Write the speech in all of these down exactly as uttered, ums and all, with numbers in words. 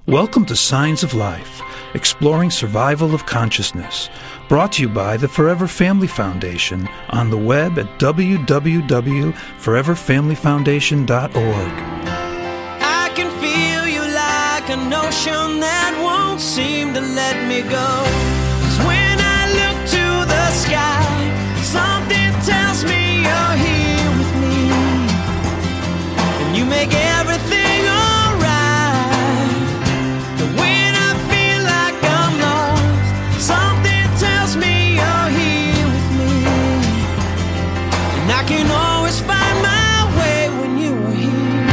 Welcome to Signs of Life, exploring survival of consciousness, brought to you by the Forever Family Foundation on the web at w w w dot forever family foundation dot org. I can feel you like an ocean that won't seem to let me go. 'Cause when I look to the sky, something tells me you're here with me, and you make everything alright. But when I feel like I'm lost, something tells me you're here with me, and I can always find my way when you are here.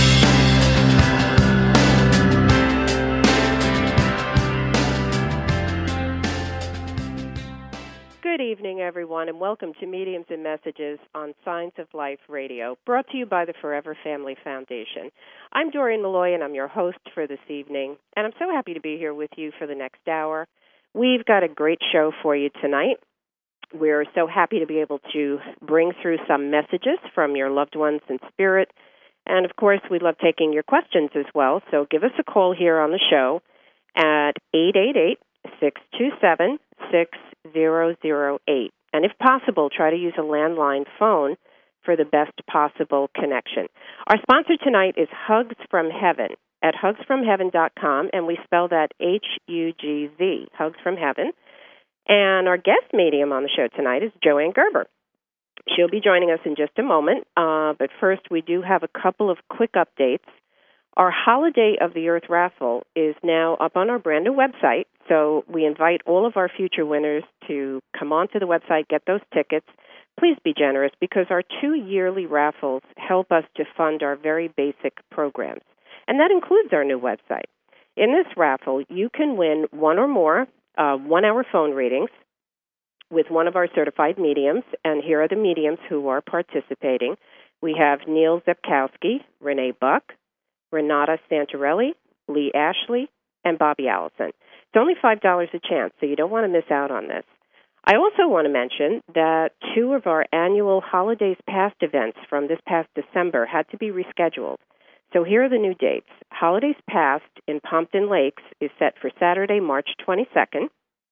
Good evening, everyone, and welcome to Mediums and Messages on Signs of Life Radio, brought to you by the Forever Family Foundation. I'm Doreen Malloy, and I'm your host for this evening, and I'm so happy to be here with you for the next hour. We've got a great show for you tonight. We're so happy to be able to bring through some messages from your loved ones in spirit, and, of course, we love taking your questions as well, so give us a call here on the show at eight eight eight, six two seven, six zero zero eight. And if possible, try to use a landline phone for the best possible connection. Our sponsor tonight is Hugs from Heaven at hugs from heaven dot com, and we spell that H U G Z, Hugs from Heaven. And our guest medium on the show tonight is Joanne Gerber. She'll be joining us in just a moment, uh, but first we do have a couple of quick updates. Our Holiday of the Earth raffle is now up on our brand new website, so we invite all of our future winners to come onto the website, get those tickets. Please be generous, because our two yearly raffles help us to fund our very basic programs, and that includes our new website. In this raffle, you can win one or more uh, one-hour phone readings with one of our certified mediums, and here are the mediums who are participating. We have Neil Zepkowski, Renee Buck, Renata Santarelli, Lee Ashley, and Bobby Allison. It's only five dollars a chance, so you don't want to miss out on this. I also want to mention that two of our annual Holidays Past events from this past December had to be rescheduled. So here are the new dates. Holidays Past in Pompton Lakes is set for Saturday, March twenty-second,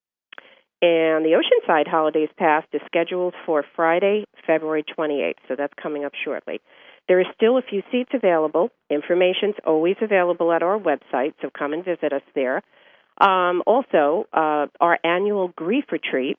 and the Oceanside Holidays Past is scheduled for Friday, February twenty-eighth, so that's coming up shortly. There is still a few seats available. Information's always available at our website, so come and visit us there. Um, also, uh, our annual grief retreat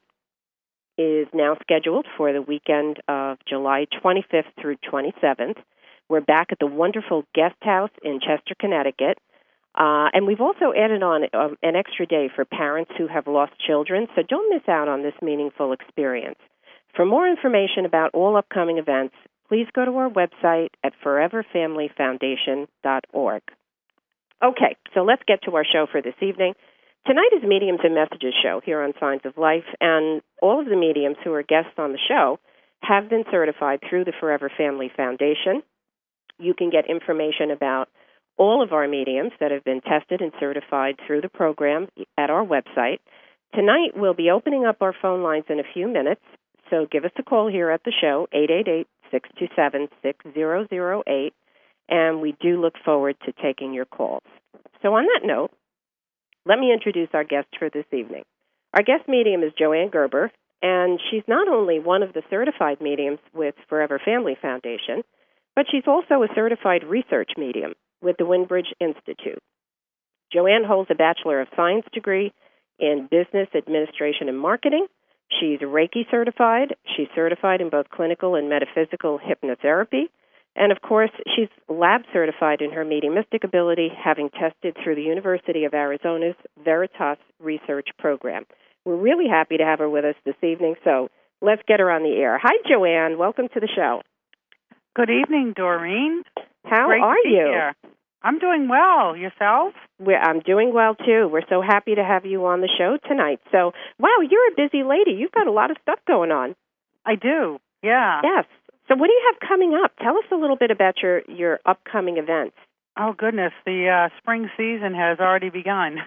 is now scheduled for the weekend of July twenty-fifth through twenty-seventh. We're back at the wonderful Guest House in Chester, Connecticut. Uh, and we've also added on uh, an extra day for parents who have lost children, so don't miss out on this meaningful experience. For more information about all upcoming events, please go to our website at forever family foundation dot org. Okay, so let's get to our show for this evening. Tonight is Mediums and Messages show here on Signs of Life, and all of the mediums who are guests on the show have been certified through the Forever Family Foundation. You can get information about all of our mediums that have been tested and certified through the program at our website. Tonight we'll be opening up our phone lines in a few minutes, so give us a call here at the show, eight eight eight, six two seven, six zero zero eight, and we do look forward to taking your calls. So on that note, let me introduce our guest for this evening. Our guest medium is Joanne Gerber, and she's not only one of the certified mediums with Forever Family Foundation, but she's also a certified research medium with the Windbridge Institute. Joanne holds a Bachelor of Science degree in Business Administration and Marketing. She's Reiki certified. She's certified in both clinical and metaphysical hypnotherapy. And, of course, she's lab certified in her mediumistic ability, having tested through the University of Arizona's Veritas Research Program. We're really happy to have her with us this evening, so let's get her on the air. Hi, Joanne. Welcome to the show. Good evening, Doreen. How Great are to be you? Here. I'm doing well. Yourself? We're, I'm doing well, too. We're so happy to have you on the show tonight. So, wow, you're a busy lady. You've got a lot of stuff going on. I do, yeah. Yes. So what do you have coming up? Tell us a little bit about your, your upcoming events. Oh, goodness. The uh, spring season has already begun.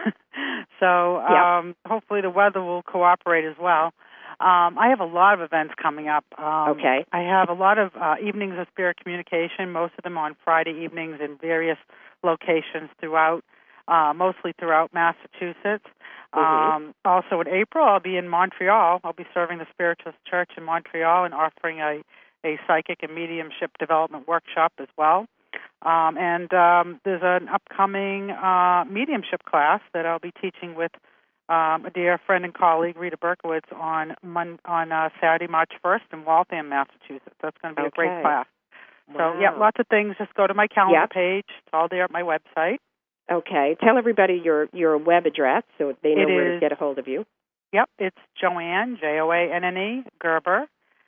so yeah. um, hopefully the weather will cooperate as well. Um, I have a lot of events coming up. Um, okay. I have a lot of uh, evenings of spirit communication, most of them on Friday evenings in various locations throughout. uh, mostly throughout Massachusetts. Mm-hmm. Um, also in April, I'll be in Montreal. I'll be serving the Spiritualist Church in Montreal and offering a, a psychic and mediumship development workshop as well. Um, and um, there's an upcoming uh, mediumship class that I'll be teaching with um, a dear friend and colleague, Rita Berkowitz, on Mon- on uh, Saturday, March first in Waltham, Massachusetts. That's going to be Okay. a great class. Wow. So, yeah, lots of things. Just go to my calendar Yep. page. It's all there at my website. Okay. Tell everybody your, your web address so they know It where is- to get a hold of you. Yep, it's Joanne, J O A N N E, Gerber.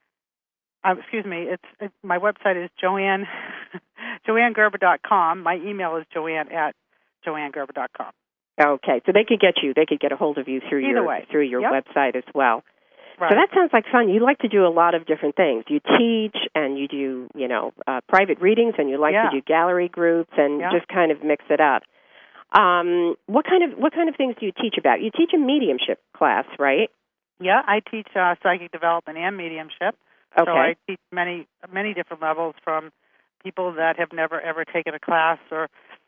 Uh, excuse me, it's it, my website is Joanne, joanne gerber dot com. My email is joanne at joanne gerber dot com. Okay. So they could get you. They could get a hold of you through Either your way. through your Yep. website as well. Right. So that sounds like fun. You like to do a lot of different things. You teach and you do, you know, uh, private readings, and you like Yeah. to do gallery groups and Yeah. just kind of mix it up. Um, what kind of what kind of things do you teach about? You teach a mediumship class, right? Yeah, I teach uh, psychic development and mediumship. Okay. So I teach many many different levels, from people that have never ever taken a class or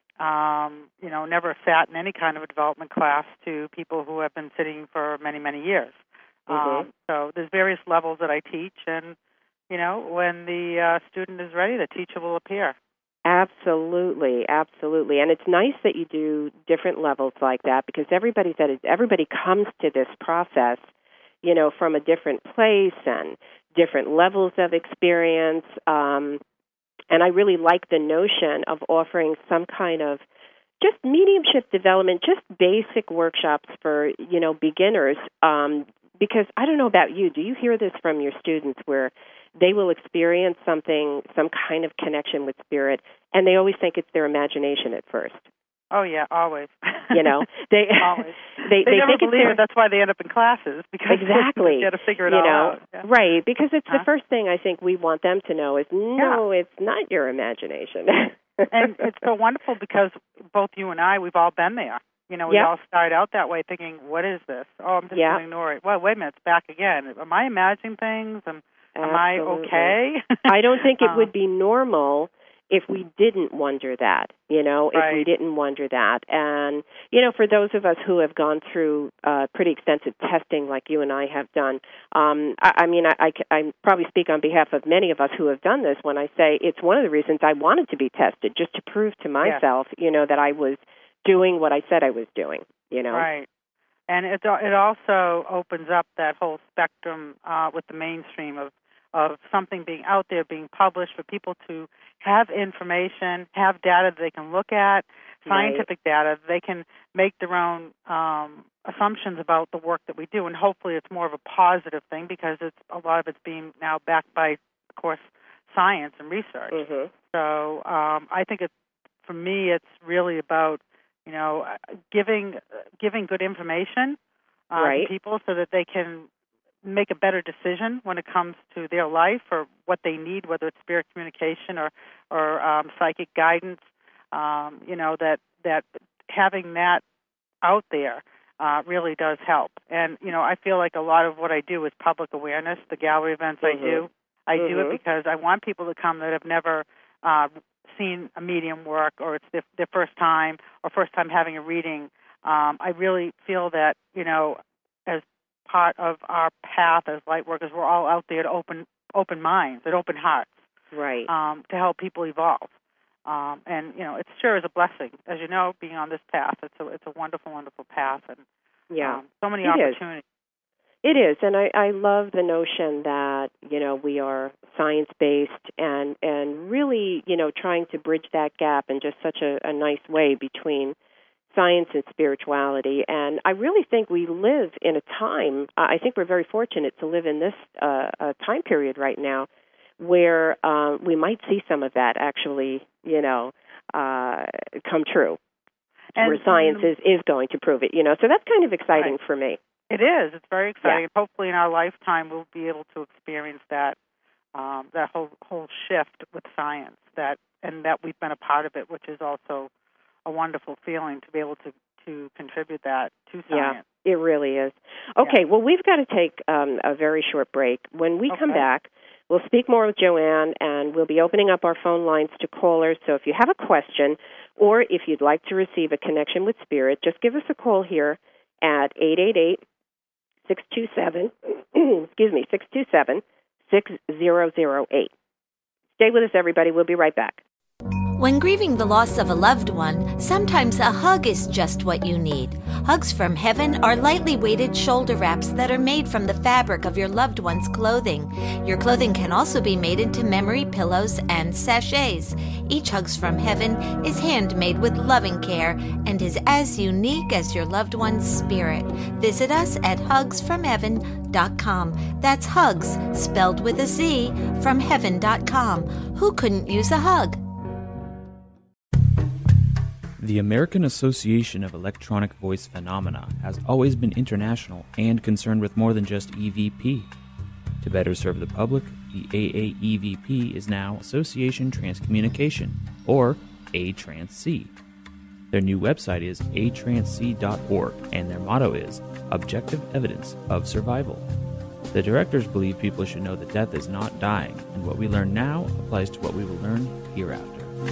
um, you know never sat in any kind of a development class to people who have been sitting for many many years. Mhm. Um, so there's various levels that I teach, and you know when the uh, student is ready, the teacher will appear. Absolutely, absolutely, and it's nice that you do different levels like that, because everybody that is, everybody comes to this process, you know, from a different place and different levels of experience. Um, and I really like the notion of offering some kind of just mediumship development, just basic workshops for, you know, beginners. Um, because I don't know about you, do you hear this from your students where they will experience something, some kind of connection with spirit, and they always think it's their imagination at first? Oh yeah, always. You know, they always. they, They, they never think it's believe their, it. That's why they end up in classes, because exactly. they got to figure it you all know, out. Yeah. Right, because it's Huh? the first thing I think we want them to know is, no, it's not your imagination. And it's so wonderful because both you and I, we've all been there. You know, we Yep. all started out that way thinking, what is this? Oh, I'm just Yep. going to ignore it. Well, wait a minute, it's back again. Am I imagining things? Am, am I Absolutely. okay? I don't think it Um, would be normal if we didn't wonder that, you know, if we Right. didn't wonder that. And, you know, for those of us who have gone through uh, pretty extensive testing like you and I have done, um, I, I mean, I, I, I probably speak on behalf of many of us who have done this when I say it's one of the reasons I wanted to be tested, just to prove to myself, you know, that I was doing what I said I was doing, you know. Right. And it it also opens up that whole spectrum uh, with the mainstream of, of something being out there, being published, for people to have information, have data that they can look at, scientific Right. data. They can make their own um, assumptions about the work that we do, and hopefully it's more of a positive thing, because it's a lot of it's being now backed by, of course, science and research. Mm-hmm. So um, I think it's, for me, it's really about, you know, giving giving good information uh, Right. to people so that they can make a better decision when it comes to their life or what they need, whether it's spirit communication or or um, psychic guidance. Um, you know, that that having that out there uh, really does help. And you know, I feel like a lot of what I do is public awareness. The gallery events Mhm. I do, I do Mhm. it because I want people to come that have never uh, seen a medium work, or it's their, their first time, or first time having a reading. Um, I really feel that, you know, as part of our path as light workers, we're all out there to open open minds and open hearts, Right. um, to help people evolve. Um, and you know, it sure is a blessing, as you know, being on this path. It's a it's a wonderful, wonderful path, and Yeah. um, so many It is. opportunities. It is, and I, I love the notion that, you know, we are science-based and, and really, you know, trying to bridge that gap in just such a, a nice way between science and spirituality. And I really think we live in a time, uh, I think we're very fortunate to live in this uh, uh, time period right now where uh, we might see some of that actually, you know, uh, come true, And where science um, is, is going to prove it, you know. So that's kind of exciting Right. for me. It is. It's very exciting. Yeah. Hopefully, in our lifetime, we'll be able to experience that um, that whole whole shift with science. That and that we've been a part of it, which is also a wonderful feeling to be able to to contribute that to science. Yeah, it really is. Okay, Yeah. well, we've got to take um, a very short break. When we come Okay. back, we'll speak more with Joanne, and we'll be opening up our phone lines to callers. So if you have a question Or if you'd like to receive a connection with Spirit, just give us a call here at eight eight eight, six two seven, excuse me, six two seven, six zero zero eight. Stay with us, everybody. We'll be right back. When grieving the loss of a loved one, sometimes a hug is just what you need. Hugs from Heaven are lightly weighted shoulder wraps that are made from the fabric of your loved one's clothing. Your clothing can also be made into memory pillows and sachets. Each Hugs from Heaven is handmade with loving care and is as unique as your loved one's spirit. Visit us at hugs from heaven dot com. That's Hugs, spelled with a Z, from heaven dot com. Who couldn't use a hug? The American Association of Electronic Voice Phenomena has always been international and concerned with more than just E V P. To better serve the public, the A A E V P is now Association Transcommunication, or A Trans C. Their new website is a trans c dot org, and their motto is Objective Evidence of Survival. The directors believe people should know that death is not dying, and what we learn now applies to what we will learn hereafter.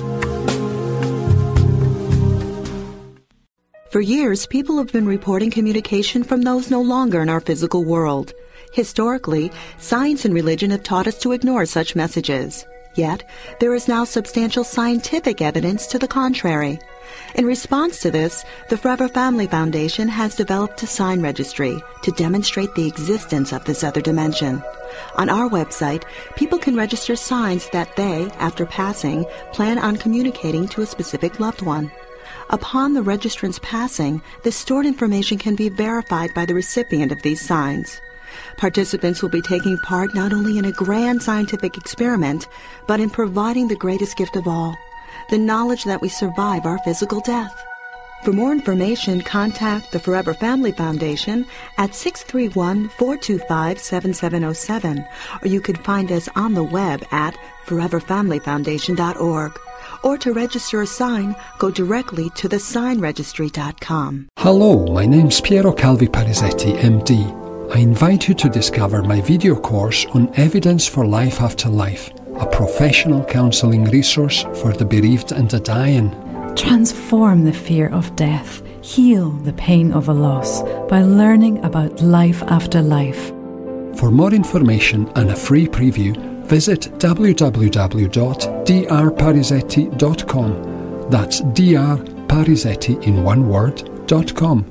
For years, people have been reporting communication from those no longer in our physical world. Historically, science and religion have taught us to ignore such messages. Yet, there is now substantial scientific evidence to the contrary. In response to this, the Forever Family Foundation has developed a sign registry to demonstrate the existence of this other dimension. On our website, people can register signs that they, after passing, plan on communicating to a specific loved one. Upon the registrant's passing, the stored information can be verified by the recipient of these signs. Participants will be taking part not only in a grand scientific experiment, but in providing the greatest gift of all, the knowledge that we survive our physical death. For more information, contact the Forever Family Foundation at six three one, four two five, seven seven zero seven, or you can find us on the web at forever family foundation dot org. Or to register a sign, go directly to the sign registry dot com. Hello, my name's Piero Calvi Parisetti, M D. I invite you to discover my video course on Evidence for Life After Life, a professional counseling resource for the bereaved and the dying. Transform the fear of death, heal the pain of a loss by learning about life after life. For more information and a free preview, visit w w w dot d r parisetti dot com. That's D R Parisetti in one word, dot com.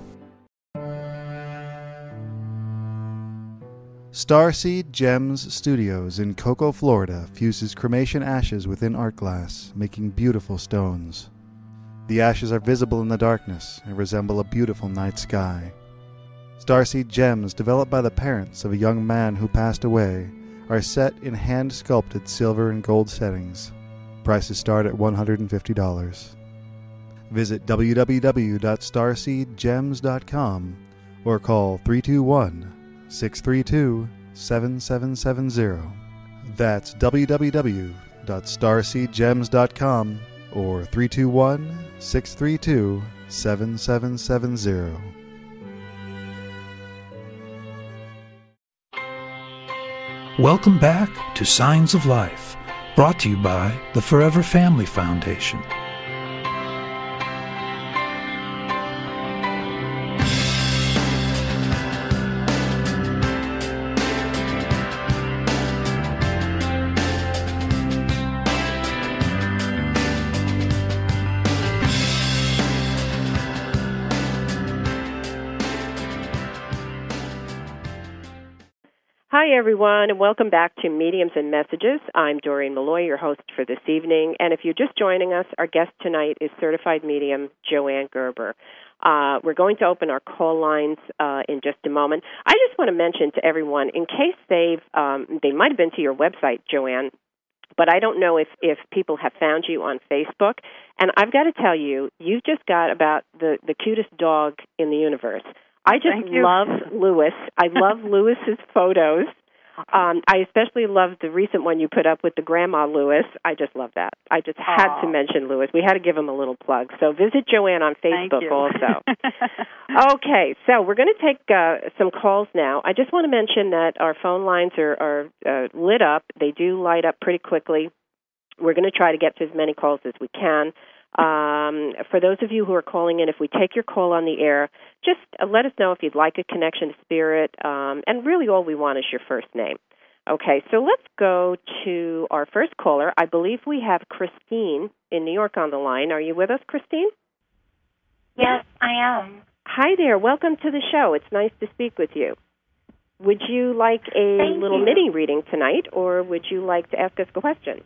Starseed Gems Studios in Cocoa, Florida fuses cremation ashes within art glass, making beautiful stones. The ashes are visible in the darkness and resemble a beautiful night sky. Starseed Gems, developed by the parents of a young man who passed away, are set in hand-sculpted silver and gold settings. Prices start at one hundred fifty dollars. Visit w w w dot starseed gems dot com or call three two one, six three two, seven seven seven zero. That's w w w dot starseed gems dot com or three two one, six three two, seven seven seven zero. Welcome back to Signs of Life, brought to you by the Forever Family Foundation. Hi, everyone, and welcome back to Mediums and Messages. I'm Doreen Malloy, your host for this evening. And if you're just joining us, our guest tonight is certified medium Joanne Gerber. Uh, we're going to open our call lines uh, in just a moment. I just want to mention to everyone, in case they've, um, they might have been to your website, Joanne, but I don't know if, if people have found you on Facebook. And I've got to tell you, you've just got about the, the cutest dog in the universe. I just love Lewis. I love Lewis's photos. Um, I especially love the recent one you put up with the Grandma Lewis. I just love that. I just had Aww. to mention Lewis. We had to give him a little plug. So visit Joanne on Facebook also. Okay, so we're going to take uh, some calls now. I just want to mention that our phone lines are, are uh, lit up. They do light up pretty quickly. We're going to try to get to as many calls as we can. Um, for those of you who are calling in, if we take your call on the air, just uh, let us know if you'd like a connection to spirit, um, and really all we want is your first name. Okay, so let's go to our first caller. I believe we have Christine in New York on the line. Are you with us, Christine? Yes, I am. Hi there. Welcome to the show. It's nice to speak with you. Would you like a Thank little you. mini reading tonight, or would you like to ask us a question?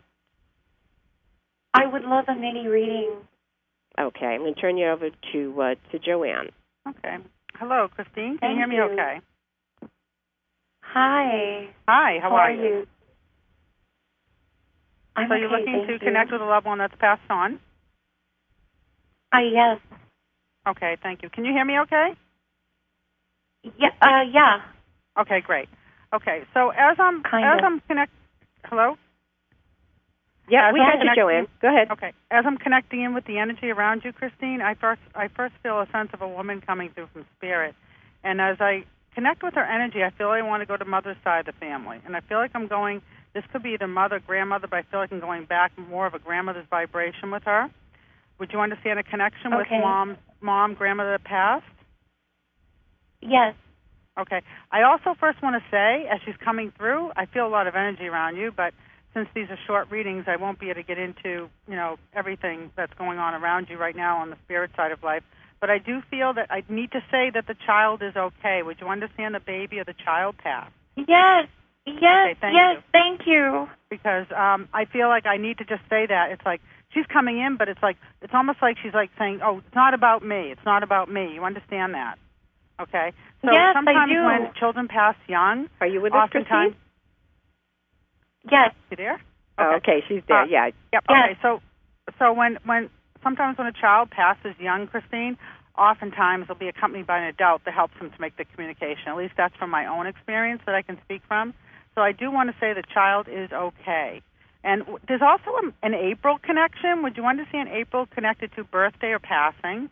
I would love a mini reading. Okay, I'm going to turn you over to uh, to Joanne. Okay. Hello, Christine. Can Thank you hear me you. okay? Hi. Hi, how, How are are you? I'm So you're okay, looking thank to you. connect with a loved one that's passed on? Uh, yes. Okay, thank you. Can you hear me okay? Yeah, uh, yeah. Okay, great. Okay, so as I'm Kind as of. I'm connect Hello? Yeah, As we I'm got you, connecting- Joanne. Go ahead. Okay. As I'm connecting in with the energy around you, Christine, I first I first feel a sense of a woman coming through from spirit. And as I connect with her energy, I feel I want to go to mother's side of the family. And I feel like I'm going, this could be either mother, grandmother, but I feel like I'm going back more of a grandmother's vibration with her. Would you understand a connection with Okay. mom, mom, grandmother that passed? Yes. Okay. I also first want to say, as she's coming through, I feel a lot of energy around you, but since these are short readings, I won't be able to get into, you know, everything that's going on around you right now on the spirit side of life. But I do feel that I need to say that the child is okay. Would you understand the baby or the child passed? Yes. Yes. Okay, thank yes. you. Thank you. Because um, I feel like I need to just say that. It's like she's coming in, but it's like it's almost like she's like saying, "Oh, it's not about me. It's not about me." You understand that? Okay. So Yes, I sometimes do. when children pass young, Are you with us, oftentimes Christine? Yes. you there? Oh, okay, she's there. Uh, yeah. Yep. Yes. Okay. So, so when when sometimes when a child passes young, Christine, oftentimes they'll be accompanied by an adult that helps them to make the communication. At least that's from my own experience that I can speak from. So I do want to say the child is okay. And w- there's also a, an April connection. Would you understand April connected to birthday or passing?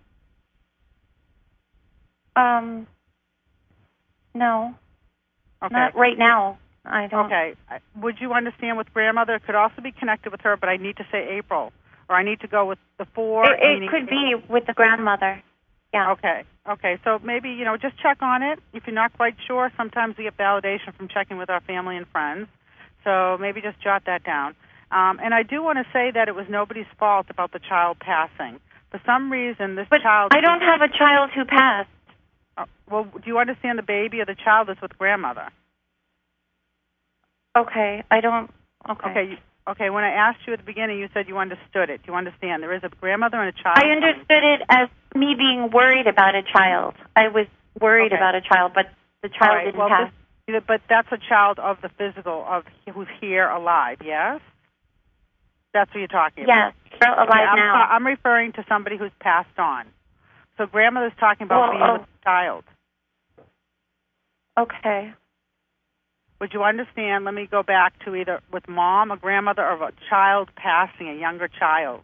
Um. No. Okay. Not right now. I don't. Okay. I- Would you understand with grandmother? It could also be connected with her, but I need to say April, or I need to go with the four. It, it meaning could be with the grandmother. Yeah. Okay. Okay. So maybe, you know, just check on it. If you're not quite sure, sometimes we get validation from checking with our family and friends. So maybe just jot that down. Um, and I do want to say that it was nobody's fault about the child passing. For some reason, this But child... I don't have a child who passed. Uh, well, do you understand the baby or the child is with grandmother? Okay. I don't. Okay. Okay. You, okay. When I asked you at the beginning, you said you understood it. Do you understand? There is a grandmother and a child. I understood it as me being worried about a child. I was worried Okay. about a child, but the child All right, didn't well, pass. This, but that's a child of the physical, of who's here alive, yes? That's what you're talking about. Yes, they're alive Okay, I'm, now. I'm referring to somebody who's passed on. So grandmother's talking about Well, being oh. with the child. Okay. Would you understand? Let me go back to either with mom, a grandmother, or a child passing, a younger child.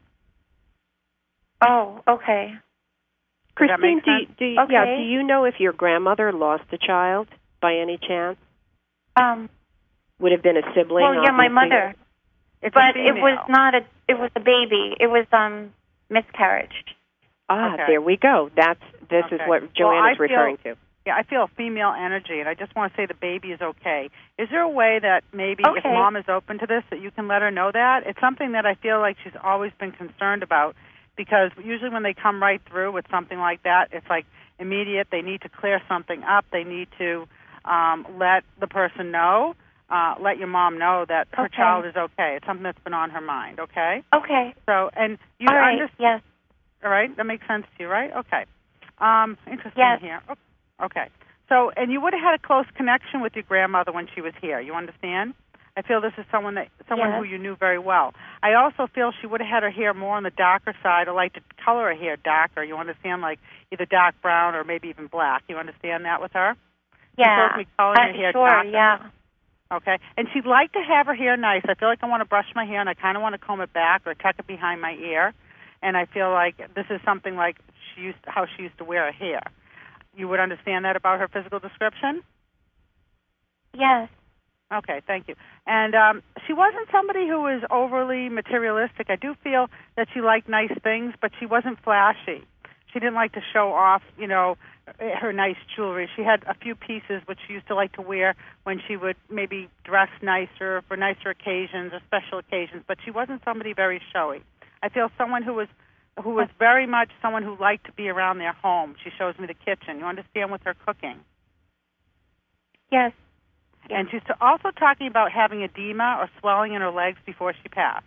Oh, okay. Does that Christine, make do you, sense? do you, yeah, Okay. do you know if your grandmother lost a child by any chance? Um. Would have been a sibling? Well, yeah, my obviously. mother, It's but a it was female. not a. It was a baby. It was um miscarriage. Ah, Okay. there we go. That's this is Okay. what Well, Joanne I is feel- referring to. Yeah, I feel a female energy, and I just want to say the baby is okay. Is there a way that maybe if Okay. mom is open to this, that you can let her know that? It's something that I feel like she's always been concerned about, because usually when they come right through with something like that, it's like immediate. They need to clear something up. They need to um, let the person know, uh, let your mom know that her Okay. child is okay. It's something that's been on her mind, okay? Okay. So, and you All right. understand, Yes. all right? That makes sense to you, right? Okay. Um, interesting Yes. here. Okay. Okay. So, and you would have had a close connection with your grandmother when she was here. You understand? I feel this is someone that someone Yes. who you knew very well. I also feel she would have had her hair more on the darker side, or like to color her hair darker. You understand, like either dark brown or maybe even black. You understand that with her? Yeah. supposed to be coloring Uh, her hair sure. darker. Yeah. Okay. And she'd like to have her hair nice. I feel like I want to brush my hair, and I kind of want to comb it back or tuck it behind my ear. And I feel like this is something like she used how she used to wear her hair. You would understand that about her physical description? Yes. Okay, thank you. And um, she wasn't somebody who was overly materialistic. I do feel that she liked nice things, but she wasn't flashy. She didn't like to show off, you know, her nice jewelry. She had a few pieces which she used to like to wear when she would maybe dress nicer for nicer occasions or special occasions, but she wasn't somebody very showy. I feel someone who was who was very much someone who liked to be around their home. She shows me the kitchen. You understand with her cooking? Yes. And she's also talking about having edema or swelling in her legs before she passed.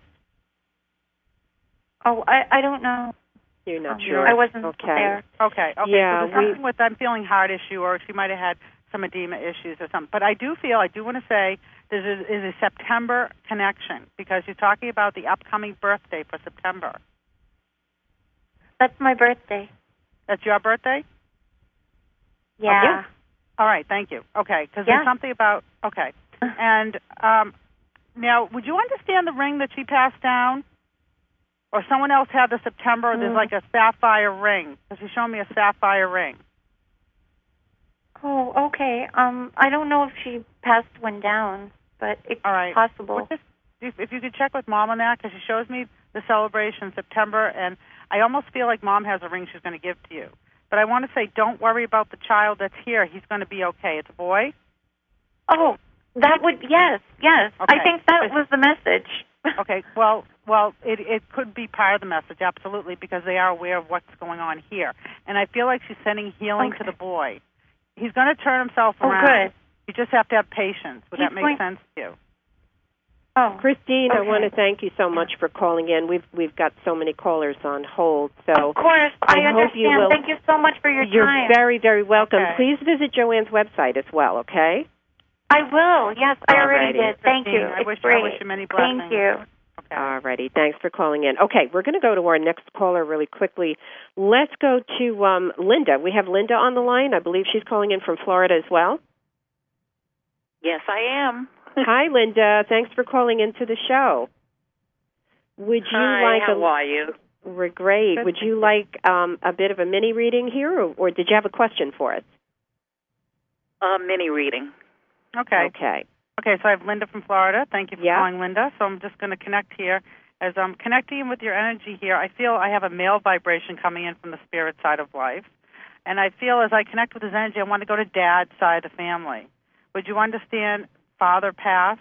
Oh, I, I don't know. You're not um, sure? I wasn't okay. there. Okay, okay. Yeah, so there's something with, I'm feeling heart issue, or she might have had some edema issues or something. But I do feel, I do want to say, there is is a September connection, because you're talking about the upcoming birthday for September. That's my birthday. That's your birthday? Yeah. Okay. All right, thank you. Okay, because yeah. there's something about, okay. And um, now, would you understand the ring that she passed down? Or someone else had the September, mm. there's like a sapphire ring. So she's showing me a sapphire ring. Oh, okay. Um, I don't know if she passed one down, but it's All right. possible. Just, if you could check with Mom on that, because she shows me the celebration in September, and I almost feel like Mom has a ring she's going to give to you. But I want to say, don't worry about the child that's here. He's going to be okay. It's a boy? Oh, that would, yes, yes. Okay. I think that was the message. Okay, well, well, it it could be part of the message, absolutely, because they are aware of what's going on here. And I feel like she's sending healing okay. to the boy. He's going to turn himself oh, around. Good. You just have to have patience. Would He's that make going... sense to you? Oh, Christine, okay. I want to thank you so much for calling in. We've we've got so many callers on hold, so of course I, I understand. hope you will. Thank you so much for your You're time. You're very, very welcome. Okay. Please visit Joanne's website as well. Okay. I will. Yes, I already Alrighty. did. Thank Christine, you. I It's wish great. I wish you many blessings. Thank you. Okay. All righty. Thanks for calling in. Okay, we're going to go to our next caller really quickly. Let's go to um, Linda. We have Linda on the line. I believe she's calling in from Florida as well. Yes, I am. Hi, Linda. Thanks for calling into the show. Would you Hi, like how a, are you? We're great. Good. Would you like um, a bit of a mini reading here, or, or did you have a question for us? A mini reading. Okay. Okay. Okay, so I have Linda from Florida. Thank you for yeah. calling, Linda. So I'm just going to connect here. As I'm connecting with your energy here, I feel I have a male vibration coming in from the spirit side of life. And I feel as I connect with his energy, I want to go to Dad's side of the family. Would you understand father passed?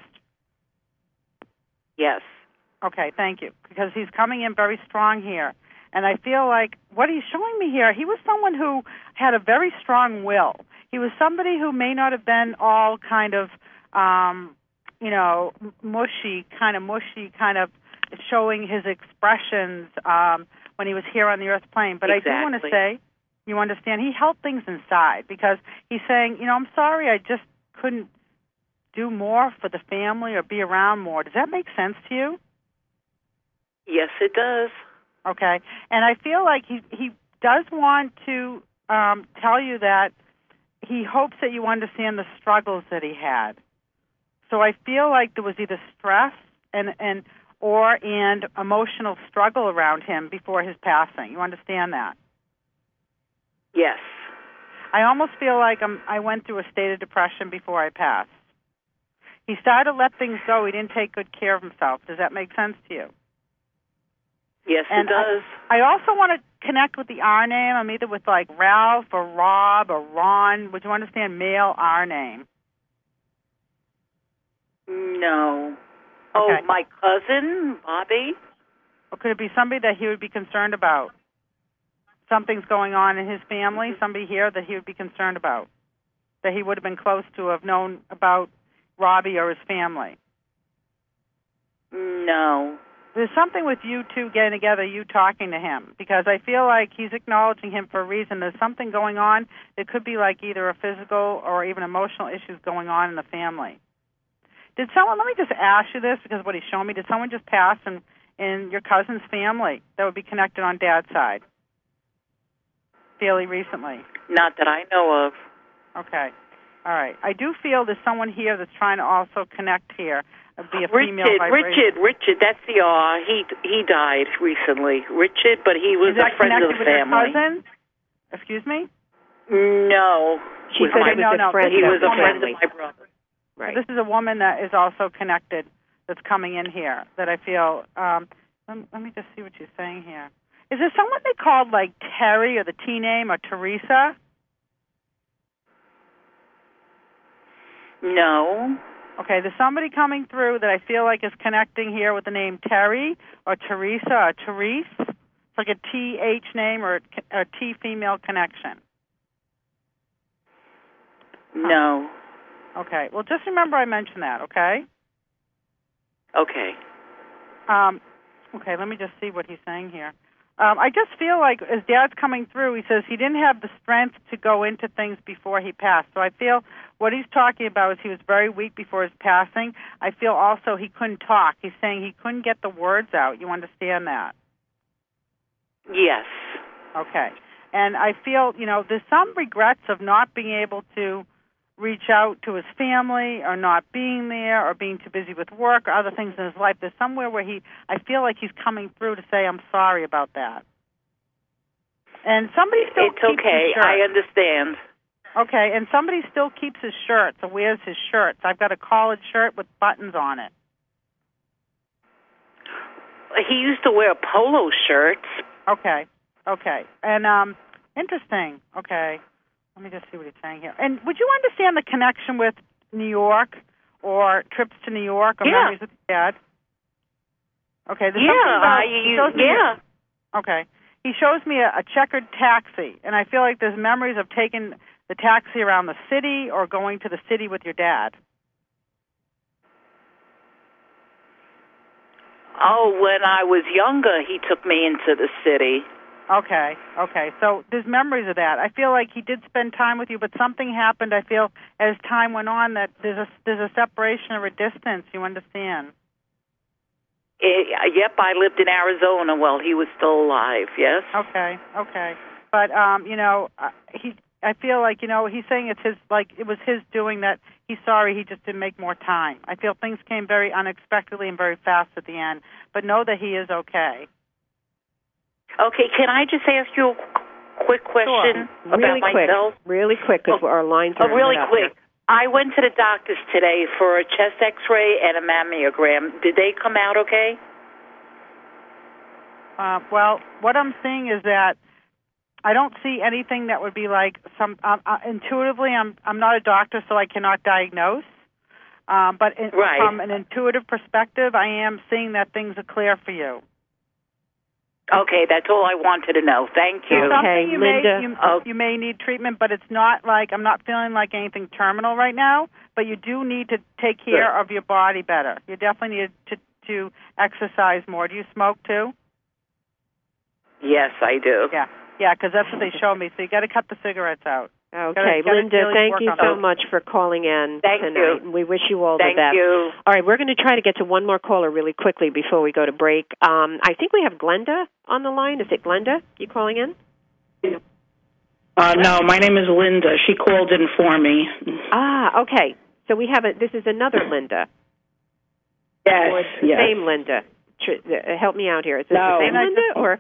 Yes. Okay, thank you. Because he's coming in very strong here. And I feel like what he's showing me here, he was someone who had a very strong will. He was somebody who may not have been all kind of, um, you know, mushy, kind of mushy, kind of showing his expressions um, when he was here on the earth plane. But exactly. I do want to say, you understand, he held things inside because he's saying, you know, I'm sorry, I just couldn't do more for the family or be around more. Does that make sense to you? Yes, it does. Okay. And I feel like he, he does want to um, tell you that he hopes that you understand the struggles that he had. So I feel like there was either stress and, and or and emotional struggle around him before his passing. You understand that? Yes. I almost feel like I'm, I went through a state of depression before I passed. He started to let things go. He didn't take good care of himself. Does that make sense to you? Yes, and it does. I, I also want to connect with the R name. I'm either with like Ralph or Rob or Ron. Would you understand male R name? No. Okay. Oh, my cousin, Bobby? Or could it be somebody that he would be concerned about? Something's going on in his family, mm-hmm. somebody here that he would be concerned about, that he would have been close to, have known about Robbie or his family? No. There's something with you two getting together, you talking to him, because I feel like he's acknowledging him for a reason. There's something going on. It could be like either a physical or even emotional issues going on in the family. Did someone, let me just ask you this, because of what he's showing me, did someone just pass in, in your cousin's family that would be connected on Dad's side fairly recently? Not that I know of. Okay. All right. I do feel there's someone here that's trying to also connect here. Be a Richard, female vibration. Richard, Richard, that's the R. He he died recently. Richard, but he was Is that a friend of the with family. Your cousin? Excuse me? No. She said my, it was no, a no, friend. He was a of friend family. of my brother. Right. This is a woman that is also connected that's coming in here that I feel, um, let, let me just see what she's saying here. Is there someone they called like Terry or the T name or Teresa? No. Okay, there's somebody coming through that I feel like is connecting here with the name Terry or Teresa or Therese. It's like a T H name or a T female connection. No. Okay, well, just remember I mentioned that, okay? Okay. Um, okay, let me just see what he's saying here. Um, I just feel like as Dad's coming through, he says he didn't have the strength to go into things before he passed. So I feel what he's talking about is he was very weak before his passing. I feel also he couldn't talk. He's saying he couldn't get the words out. You understand that? Yes. Okay. And I feel, you know, there's some regrets of not being able to reach out to his family or not being there or being too busy with work or other things in his life. There's somewhere where he, I feel like he's coming through to say, I'm sorry about that. And somebody still It's keeps okay. his shirt. I understand. Okay, and somebody still keeps his shirts or wears his shirts. I've got a collared shirt with buttons on it. He used to wear polo shirts. Okay, okay. And, um, interesting. Okay. Let me just see what he's saying here. And would you understand the connection with New York or trips to New York or yeah. memories with Dad? Okay, there's yeah, something about, I, he shows me yeah. A, okay. He shows me a, a checkered taxi, and I feel like there's memories of taking the taxi around the city or going to the city with your dad. Oh, when I was younger, he took me into the city. Okay, okay. So there's memories of that. I feel like he did spend time with you, but something happened, I feel, as time went on, that there's a, there's a separation or a distance, you understand? It, yep, I lived in Arizona while he was still alive, yes. Okay, okay. But, um, you know, uh, he, I feel like, you know, he's saying it's his, like, it was his doing that. He's sorry he just didn't make more time. I feel things came very unexpectedly and very fast at the end, but know that he is okay. Okay, can I just ask you a quick question sure. about really myself? Quick. Really quick, because oh, our lines are oh, really up quick. Now. I went to the doctor's today for a chest X-ray and a mammogram. Did they come out okay? Uh, well, what I'm seeing is that I don't see anything that would be like some. Uh, uh, intuitively, I'm I'm not a doctor, so I cannot diagnose. Um, but in, right. from an intuitive perspective, I am seeing that things are clear for you. Okay, that's all I wanted to know. Thank you. Okay, you Linda. May, you, oh. you may need treatment, but it's not like, I'm not feeling like anything terminal right now, but you do need to take care Good. of your body better. You definitely need to, to exercise more. Do you smoke too? Yes, I do. Yeah, yeah, because that's what they show me. So you got to cut the cigarettes out. Okay, gotta, gotta Linda, really thank you so that. much for calling in thank tonight. You. And we wish you all thank the best. You. All right, we're going to try to get to one more caller really quickly before we go to break. Um, I think we have Glenda on the line. Is it Glenda? You calling in? Uh, no, my name is Linda. She called in for me. Ah, okay. So we have a. This is another Linda. Yes, or the yes. same Linda. Tr- uh, help me out here. Is this no. the same Linda or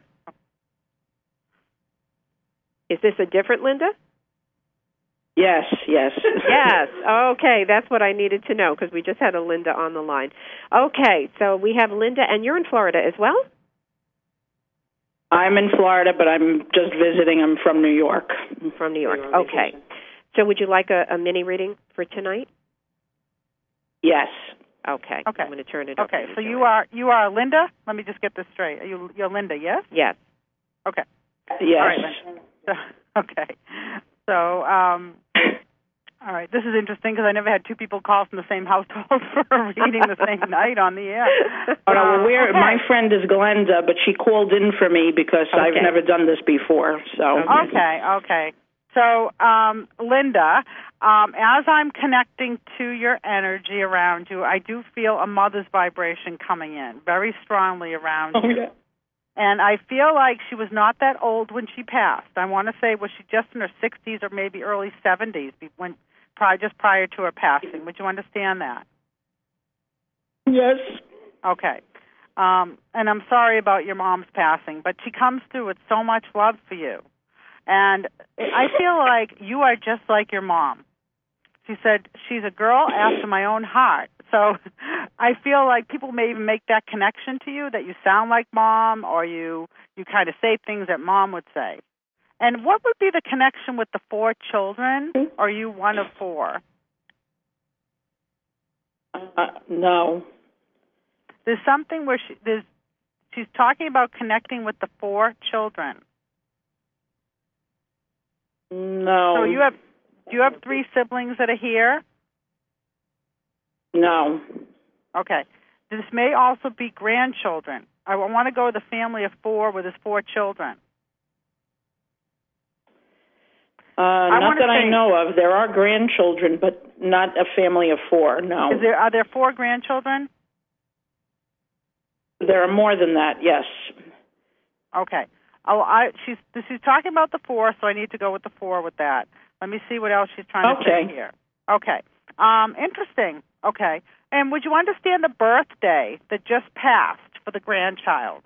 is this a different Linda? Yes, yes. Yes. Okay, that's what I needed to know because we just had a Linda on the line. Okay, so we have Linda, and you're in Florida as well? I'm in Florida, but I'm just visiting. I'm from New York. From New York. Okay. So would you like a, a mini reading for tonight? Yes. Okay. Okay. I'm going to turn it Okay, over. so you are you are Linda? Let me just get this straight. Are you, you're Linda, yes? Yes. Okay. Yes. All right, Linda. So, okay. So, um, all right, this is interesting because I never had two people call from the same household for a reading the same night on the air. Oh, no, well, we're, okay. my friend is Glenda, but she called in for me because okay. I've never done this before. So Okay, okay. So, um, Linda, um, as I'm connecting to your energy around you, I do feel a mother's vibration coming in very strongly around oh, you. yeah. And I feel like she was not that old when she passed. I want to say, was she just in her sixties or maybe early seventies, when, probably just prior to her passing? Would you understand that? Yes. Okay. Um, and I'm sorry about your mom's passing, but she comes through with so much love for you. And I feel like you are just like your mom. She said, she's a girl after my own heart. So I feel like people may even make that connection to you, that you sound like Mom, or you, you kind of say things that Mom would say. And what would be the connection with the four children? Or are you one of four? Uh, no. There's something where she, there's, she's talking about connecting with the four children. No. So you have, do you have three siblings that are here? No. Okay. This may also be grandchildren. I want to go with a family of four with his four children. Uh, not that I know of. There are grandchildren, but not a family of four, no. Is there, are there four grandchildren? There are more than that, yes. Okay. Oh, I, she's, she's talking about the four, so I need to go with the four with that. Let me see what else she's trying to okay. say here. Okay. Um, interesting. Okay. And would you understand the birthday that just passed for the grandchild?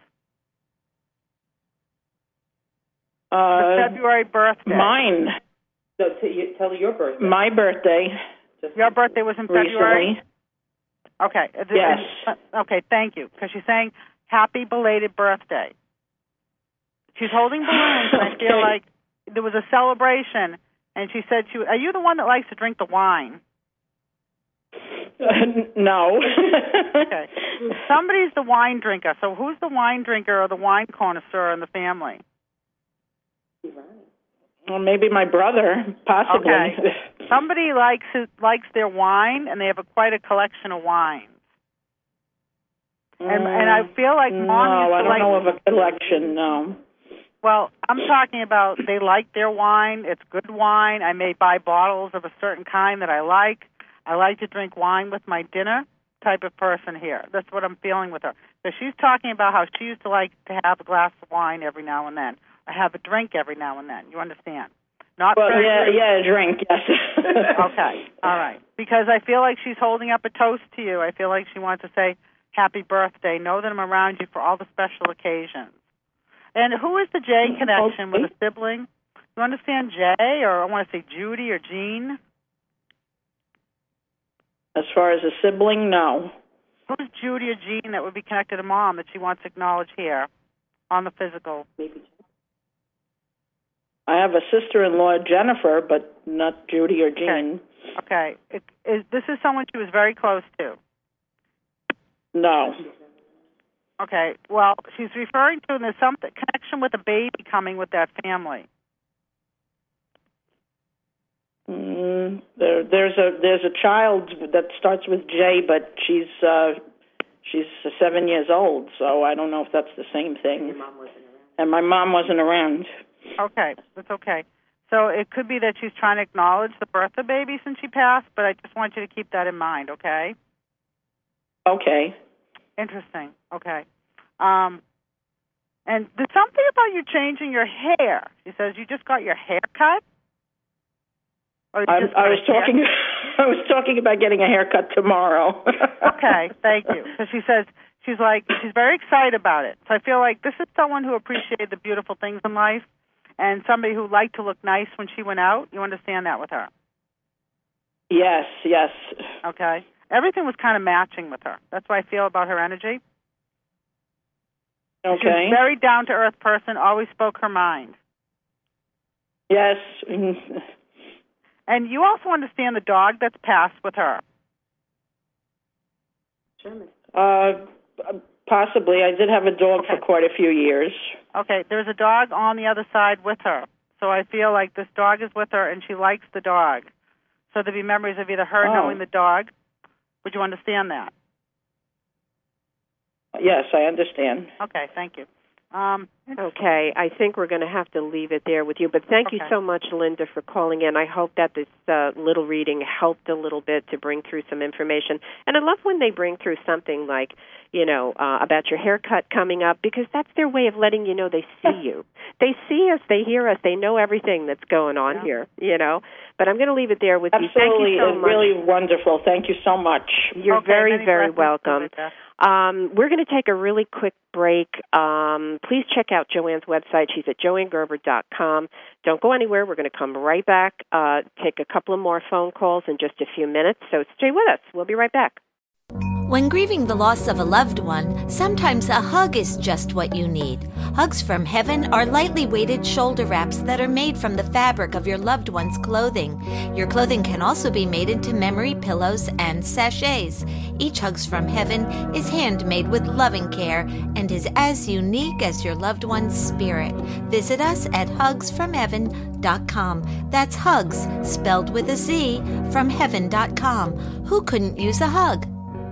Uh, the February birthday. Mine. So t- you, tell your birthday. My birthday. Your birthday was in recently. February? Okay. Yes. Okay, thank you. Because she's saying happy belated birthday. She's holding balloons, and I feel like there was a celebration, and she said, she, are you the one that likes to drink the wine? Uh, no. Okay. Somebody's the wine drinker. So who's the wine drinker or the wine connoisseur in the family? Well, maybe my brother, possibly. Okay. Somebody likes likes their wine, and they have a, quite a collection of wines. And Mm, and I feel like Mom no, used to I don't like, know of a collection, no. Well, I'm talking about they like their wine. It's good wine. I may buy bottles of a certain kind that I like. I like to drink wine with my dinner type of person here. That's what I'm feeling with her. So she's talking about how she used to like to have a glass of wine every now and then. I have a drink every now and then. You understand? Not well, very yeah, good. yeah, a drink, yes. Okay, all right. Because I feel like she's holding up a toast to you. I feel like she wants to say, happy birthday. Know that I'm around you for all the special occasions. And who is the J connection okay. with a sibling? You understand Jay, or I want to say Judy or Jean? As far as a sibling, no. Who's Judy or Jean that would be connected to Mom that she wants to acknowledge here on the physical? Maybe. I have a sister-in-law, Jennifer, but not Judy or Jean. Okay. Okay. It, is, this is someone she was very close to. No. Okay. Well, she's referring to, and there's some connection with a baby coming with that family. Mm, there, there's a there's a child that starts with J, but she's uh, she's seven years old, so I don't know if that's the same thing. Your mom wasn't around. And my mom wasn't around. Okay, that's okay. So it could be that she's trying to acknowledge the birth of the baby since she passed, but I just want you to keep that in mind, okay? Okay. Interesting. Okay. Um, and there's something about you changing your hair. She says you just got your hair cut? Or you I, just I got was a hair- talking. I was talking about getting a haircut tomorrow. Okay, thank you. So she says she's like she's very excited about it. So I feel like this is someone who appreciated the beautiful things in life, and somebody who liked to look nice when she went out. You understand that with her? Yes, yes. Okay. Everything was kind of matching with her. That's what I feel about her energy. Okay. She's a very down-to-earth person, always spoke her mind. Yes. And you also understand the dog that's passed with her. German. Uh, possibly. I did have a dog Okay. for quite a few years. Okay, there's a dog on the other side with her. So I feel like this dog is with her, and she likes the dog. So there'd be memories of either her Oh. knowing the dog. Would you understand that? Yes, I understand. Okay, thank you. Um, Okay, I think we're going to have to leave it there with you. But thank you Okay. so much, Linda, for calling in. I hope that this uh, little reading helped a little bit to bring through some information. And I love when they bring through something like, you know, uh, about your haircut coming up, because that's their way of letting you know they see you. They see us, they hear us, they know everything that's going on Yeah. here, you know. But I'm going to leave it there with Absolutely. you. Thank you so It's much. really wonderful. Thank you so much. You're Okay, very, many very blessings, welcome. Linda. Um, we're going to take a really quick break. Um, please check out Joanne's website. She's at joanne gerber dot com. Don't go anywhere. We're going to come right back, uh, take a couple of more phone calls in just a few minutes. So stay with us. We'll be right back. When grieving the loss of a loved one, sometimes a hug is just what you need. Hugs from Heaven are lightly weighted shoulder wraps that are made from the fabric of your loved one's clothing. Your clothing can also be made into memory pillows and sachets. Each Hugs from Heaven is handmade with loving care and is as unique as your loved one's spirit. Visit us at hugs from heaven dot com. That's Hugs, spelled with a Z, from heaven dot com. Who couldn't use a hug?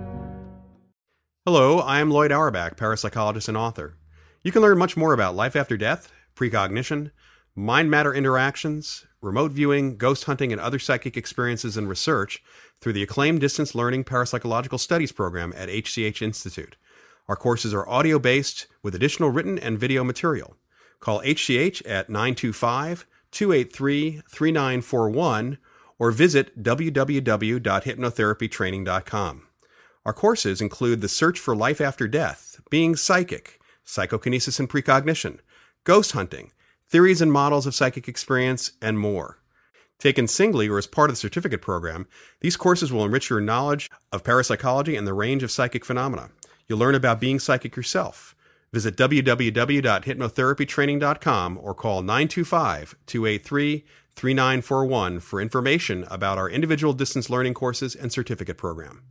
Hello, I am Lloyd Auerbach, parapsychologist and author. You can learn much more about life after death, precognition, mind-matter interactions, remote viewing, ghost hunting, and other psychic experiences and research through the acclaimed Distance Learning Parapsychological Studies program at H C H Institute. Our courses are audio-based with additional written and video material. Call H C H at nine two five, two eight three, three nine four one or visit w w w dot hypnotherapy training dot com. Our courses include The Search for Life After Death, Being Psychic, Psychokinesis and Precognition, Ghost Hunting, Theories and Models of Psychic Experience, and more. Taken singly or as part of the certificate program, these courses will enrich your knowledge of parapsychology and the range of psychic phenomena. You'll learn about being psychic yourself. Visit w w w dot hypnotherapy training dot com or call nine two five, two eight three, three nine four one for information about our individual distance learning courses and certificate program.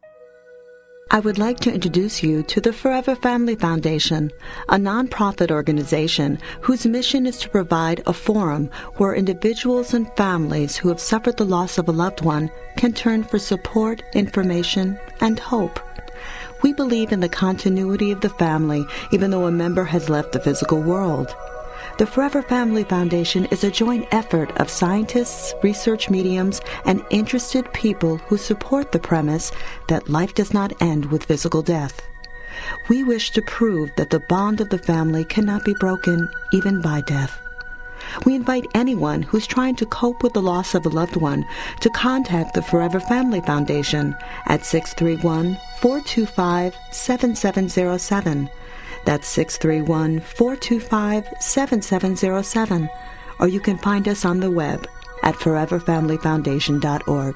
I would like to introduce you to the Forever Family Foundation, a nonprofit organization whose mission is to provide a forum where individuals and families who have suffered the loss of a loved one can turn for support, information, and hope. We believe in the continuity of the family, even though a member has left the physical world. The Forever Family Foundation is a joint effort of scientists, research mediums, and interested people who support the premise that life does not end with physical death. We wish to prove that the bond of the family cannot be broken even by death. We invite anyone who's trying to cope with the loss of a loved one to contact the Forever Family Foundation at six three one, four two five, seven seven zero seven. That's six three one, four two five, seven seven zero seven. Or you can find us on the web at forever family foundation dot org.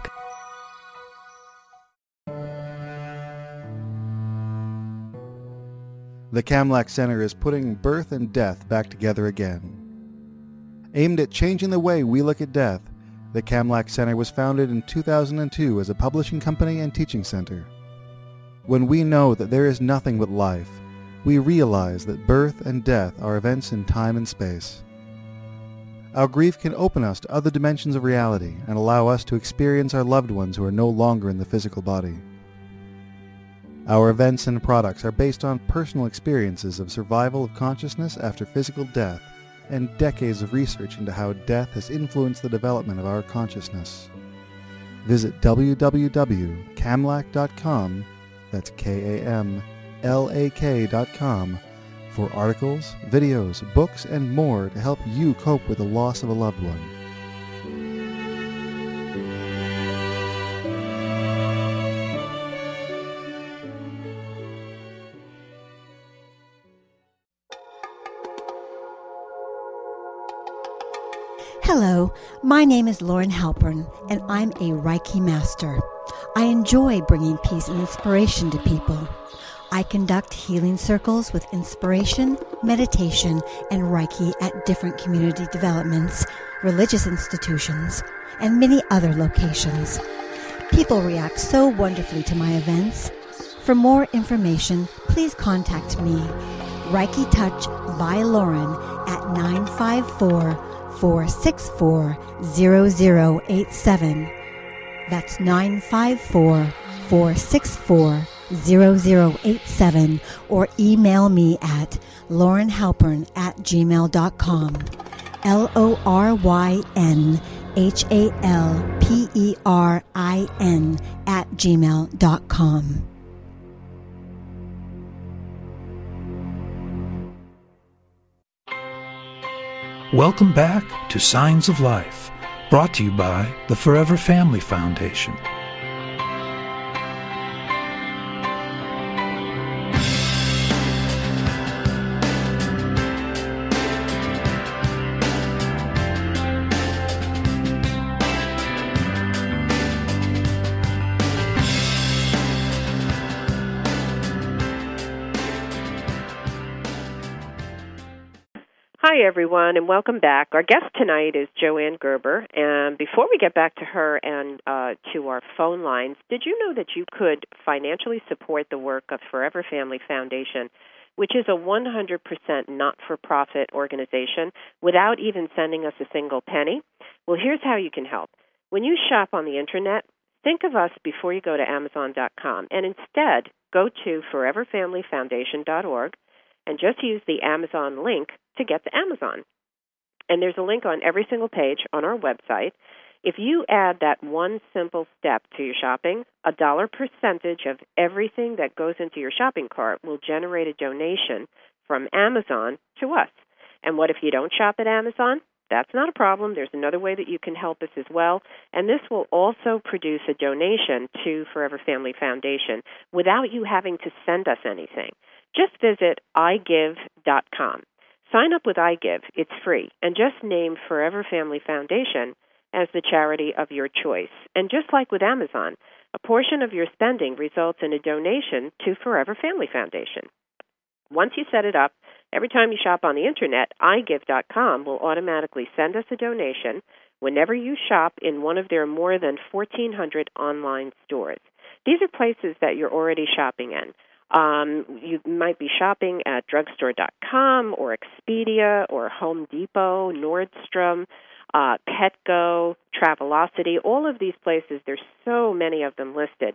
The Kamlak Center is putting birth and death back together again. Aimed at changing the way we look at death, the Kamlak Center was founded in two thousand two as a publishing company and teaching center. When we know that there is nothing but life, we realize that birth and death are events in time and space. Our grief can open us to other dimensions of reality and allow us to experience our loved ones who are no longer in the physical body. Our events and products are based on personal experiences of survival of consciousness after physical death and decades of research into how death has influenced the development of our consciousness. Visit w w w dot kamlak dot com, that's K A M L A K dot com, for articles, videos, books, and more to help you cope with the loss of a loved one. Hello, my name is Lauren Halpern, and I'm a Reiki master. I enjoy bringing peace and inspiration to people. I conduct healing circles with inspiration, meditation, and Reiki at different community developments, religious institutions, and many other locations. People react so wonderfully to my events. For more information, please contact me, Reiki Touch by Lauren, at nine five four, four six four, zero zero eight seven. That's nine five four, four six four, zero zero eight seven, or email me at laurenhalpern at gmail dot com. L O R Y N H A L P E R I N at gmail dot com. Welcome back to Signs of Life, brought to you by the Forever Family Foundation. Hi, everyone, and welcome back. Our guest tonight is Joanne Gerber, and before we get back to her and uh, to our phone lines, did you know that you could financially support the work of Forever Family Foundation, which is a one hundred percent not-for-profit organization, without even sending us a single penny? Well, here's how you can help. When you shop on the Internet, think of us before you go to Amazon dot com, and instead go to forever family foundation dot org and just use the Amazon link to get to Amazon. And there's a link on every single page on our website. If you add that one simple step to your shopping, a dollar percentage of everything that goes into your shopping cart will generate a donation from Amazon to us. And what if you don't shop at Amazon? That's not a problem. There's another way that you can help us as well. And this will also produce a donation to Forever Family Foundation without you having to send us anything. Just visit i give dot com. Sign up with iGive. It's free. And just name Forever Family Foundation as the charity of your choice. And just like with Amazon, a portion of your spending results in a donation to Forever Family Foundation. Once you set it up, every time you shop on the Internet, i give dot com will automatically send us a donation whenever you shop in one of their more than fourteen hundred online stores. These are places that you're already shopping in. Um, you might be shopping at drugstore dot com or Expedia or Home Depot, Nordstrom, uh, Petco, Travelocity, all of these places. There's so many of them listed.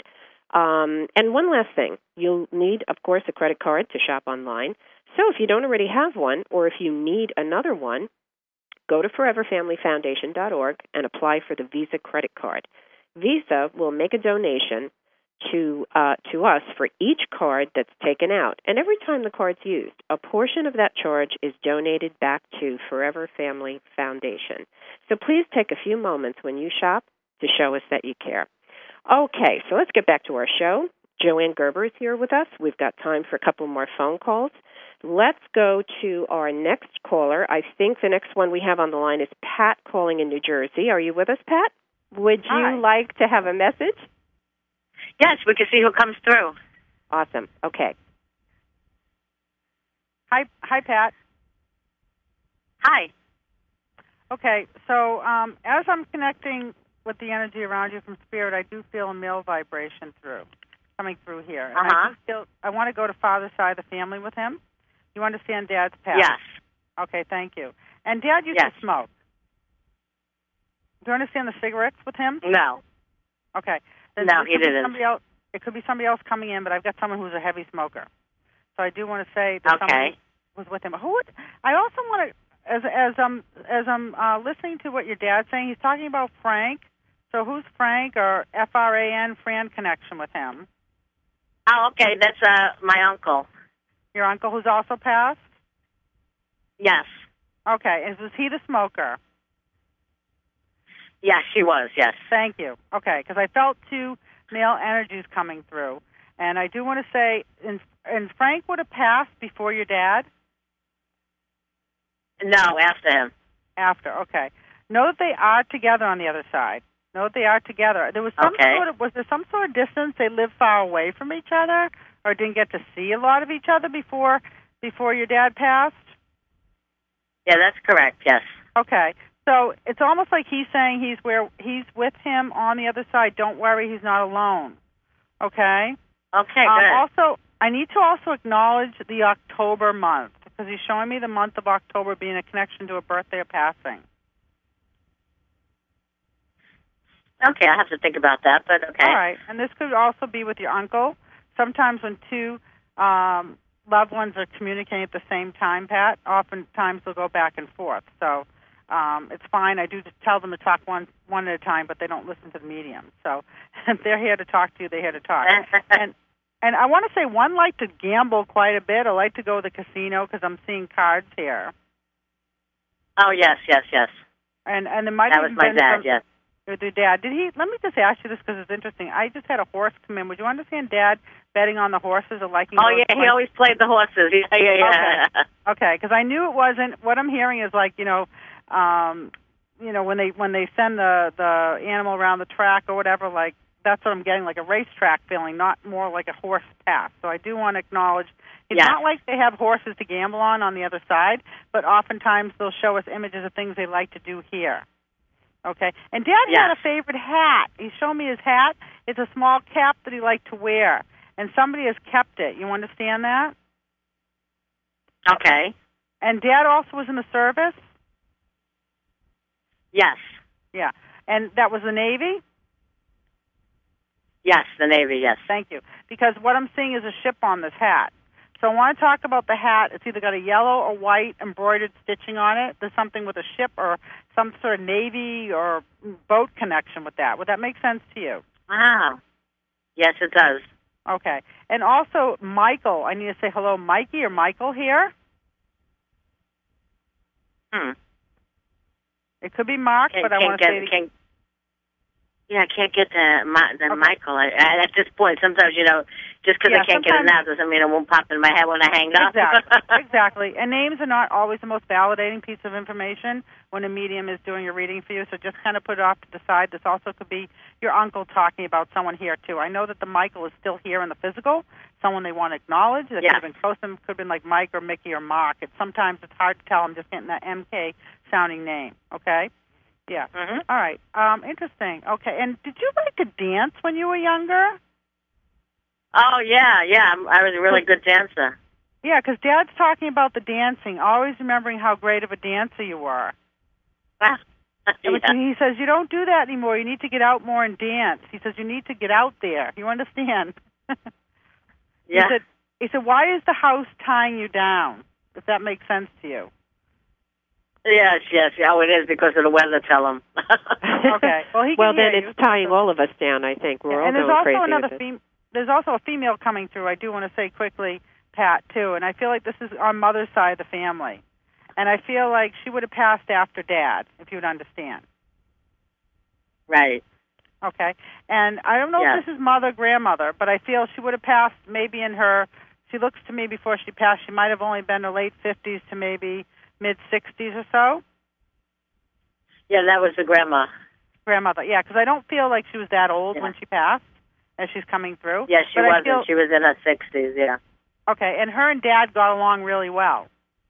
Um, and one last thing, you'll need, of course, a credit card to shop online. So if you don't already have one, or if you need another one, go to forever family foundation dot org and apply for the Visa credit card. Visa will make a donation to uh, to us for each card that's taken out. And every time the card's used, a portion of that charge is donated back to Forever Family Foundation. So please take a few moments when you shop to show us that you care. Okay, so let's get back to our show. Joanne Gerber is here with us. We've got time for a couple more phone calls. Let's go to our next caller. I think the next one we have on the line is Pat calling in New Jersey. Are you with us, Pat? Would you Hi. like to have a message? Yes, we can see who comes through. Awesome. Okay. Hi, hi, Pat. Hi. Okay, so um, as I'm connecting with the energy around you from Spirit, I do feel a male vibration through, coming through here. And Uh-huh. I, do feel, I want to go to father's side of the family with him. You understand Dad's past? Yes. Okay, thank you. And Dad used Yes. to smoke. Do you understand the cigarettes with him? No. Okay. Then No, it he could be didn't. Somebody else, it could be somebody else coming in, but I've got someone who's a heavy smoker. So I do want to say that Okay. someone was with him. Who would, I also want to, as as I'm as I'm uh, listening to what your dad's saying, he's talking about Frank. So who's Frank, or F R A N, Fran connection with him? Oh, okay. That's uh my uncle. Your uncle who's also passed? Yes. Okay. And was he the smoker? Yes, she was. Yes. Thank you. Okay, because I felt two male energies coming through. And I do want to say, and, and Frank would have passed before your dad? No, after him. After, okay. Know that they are together on the other side. Know that they are together. There was some Okay. sort of, was there some sort of distance? They lived far away from each other, or didn't get to see a lot of each other before before your dad passed? Yeah, that's correct. Yes. Okay. So it's almost like he's saying he's where he's with him on the other side. Don't worry, he's not alone. Okay? Okay, um, good. Also, I need to also acknowledge the October month, because he's showing me the month of October being a connection to a birthday or passing. Okay, I have to think about that, but okay. All right. And this could also be with your uncle. Sometimes when two um, loved ones are communicating at the same time, Pat, oftentimes they'll go back and forth. So um, it's fine. I do just tell them to talk one one at a time, but they don't listen to the medium. So if they're here to talk to you, they're here to talk. and and I want to say one like to gamble quite a bit. I like to go to the casino because I'm seeing cards here. Oh, yes, yes, yes. And and it might That have was my been dad, from, yes. With your dad. Did he? Let me just ask you this because it's interesting. I just had a horse come in. Would you understand Dad betting on the horses or liking? Oh, those yeah, he places? always played the horses. Yeah, yeah, yeah. Okay, okay, because I knew it wasn't. What I'm hearing is like you know, um, you know when they when they send the the animal around the track or whatever, like that's what I'm getting, like a racetrack feeling, not more like a horse path. So I do want to acknowledge it's Yeah. not like they have horses to gamble on on the other side, but oftentimes they'll show us images of things they like to do here. Okay. And Dad Yes. had a favorite hat. He showed me his hat. It's a small cap that he liked to wear, and somebody has kept it. You understand that? Okay. And Dad also was in the service? Yes. Yeah. And that was the Navy? Yes, the Navy, yes. Thank you. Because what I'm seeing is a ship on this hat. So I want to talk about the hat. It's either got a yellow or white embroidered stitching on it. There's something with a ship or some sort of Navy or boat connection with that. Would that make sense to you? Ah. Yes, it does. Okay. And also, Michael. I need to say hello, Mikey or Michael here. Hmm. It could be Mark, Can't, but I can't want to get, say... Can't, yeah, I can't get the, my, the Okay. Michael. I, I, at this point, sometimes, you know, just because Yeah, I can't get it sometimes- now doesn't mean it won't pop in my head when I hang up. Exactly. Exactly. And names are not always the most validating piece of information when a medium is doing a reading for you, so just kind of put it off to the side. This also could be your uncle talking about someone here, too. I know that the Michael is still here in the physical, someone they want to acknowledge. That Yeah. could have been close to them, could have been like Mike or Mickey or Mark. It's, sometimes it's hard to tell. I'm just getting that M K-sounding name, okay? Yeah. Mm-hmm. All right. Um, interesting. Okay. And did you like to dance when you were younger? Oh, yeah, yeah. I'm- I was a really good dancer. Yeah, because Dad's talking about the dancing, always remembering how great of a dancer you were. yeah. And he says, you don't do that anymore. You need to get out more and dance. He says, you need to get out there. You understand? He Yeah. said, he said, why is the house tying you down, if that makes sense to you? Yes, yes. Oh, it is because of the weather, tell him. Okay. Well, he can Well, hear then you. it's tying all of us down, I think. We're all And there's going also crazy another with it. fem- there's also a female coming through. I do want to say quickly, Pat, too. And I feel like this is our mother's side of the family. And I feel like she would have passed after Dad, if you would understand. Right. Okay. And I don't know Yes. if this is mother, grandmother, but I feel she would have passed maybe in her, she looks to me before she passed, she might have only been in her late fifties to maybe mid-sixties or so. Yeah, that was the grandma. Grandmother, yeah, because I don't feel like she was that old Yeah. when she passed as she's coming through. Yes, she But I wasn't. feel- She was in her sixties, yeah. Okay, and her and Dad got along really well.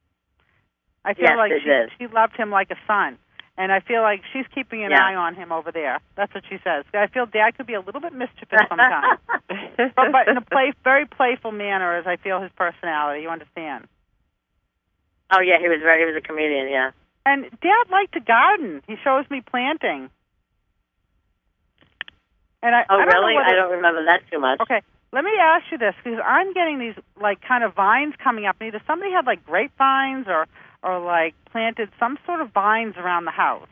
I feel Yes, like they she, did. she loved him like a son. And I feel like she's keeping an Yeah. eye on him over there. That's what she says. I feel Dad could be a little bit mischievous sometimes. but, but in a play, very playful manner, as I feel his personality. You understand? Oh, yeah, he was very, he was a comedian, yeah. And Dad liked to garden. He shows me planting. And I, Oh, I don't know really? whether- I don't remember that too much. Okay, let me ask you this, because I'm getting these, like, kind of vines coming up. And either somebody had, like, grapevines or, or, like, planted some sort of vines around the house.